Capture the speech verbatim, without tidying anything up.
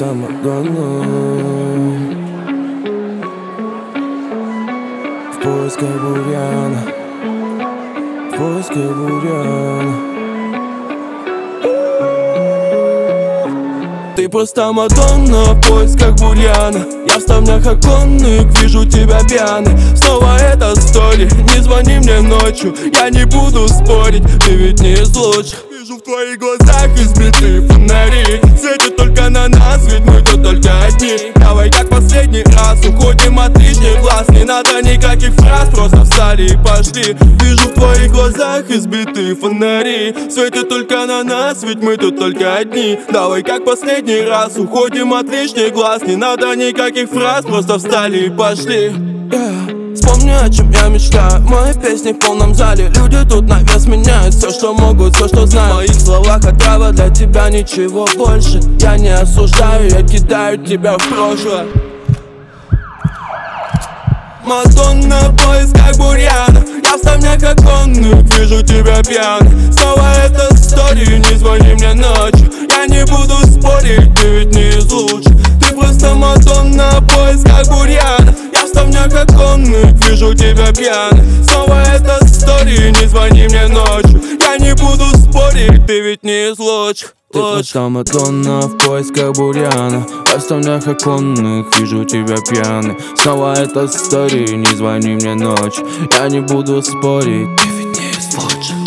Мадонна в поисках бурьяна, в поисках бурьяна. Ты просто Мадонна в поисках бурьяна. Я в ставнях оконных вижу тебя пьяный. Снова эта стори, не звони мне ночью. Я не буду спорить, ты ведь не из лучших. Вижу в твоих глазах избитые фонари. Светят только на нас, ведь мы тут только одни. Давай как последний раз уходим от лишних глаз. Не надо никаких фраз, просто встали и пошли. Вижу в твоих глазах избитые фонари. Светят только на нас, ведь мы тут только одни. Давай как последний раз уходим от лишних глаз. Не надо никаких фраз, просто встали и пошли. Yeah. Вспомни, о чем я мечтаю. Мои песни в полном зале. Люди тут на вес меняют все, что могут, все, что знают. В моих словах отрава, для тебя ничего больше. Я не осуждаю, я кидаю тебя в прошлое. Мадонна в поисках бурьяна. Я в ставнях оконных вижу тебя пьяный. Снова эта история, не звони мне ночью. Я не буду спорить, ты ведь не из лучших. Ты просто Мадонна в поисках бурьяна. Я в ставнях оконных вижу тебя пьяный. Снова эта история, не звони мне ночью. Я не буду спорить, ты ведь не из лучших. Ты просто Мадонна в поисках бурьяна. Я в ставнях оконных вижу тебя пьяный. Снова эта история, не звони мне ночью. Я не буду спорить, ты ведь не из лучших.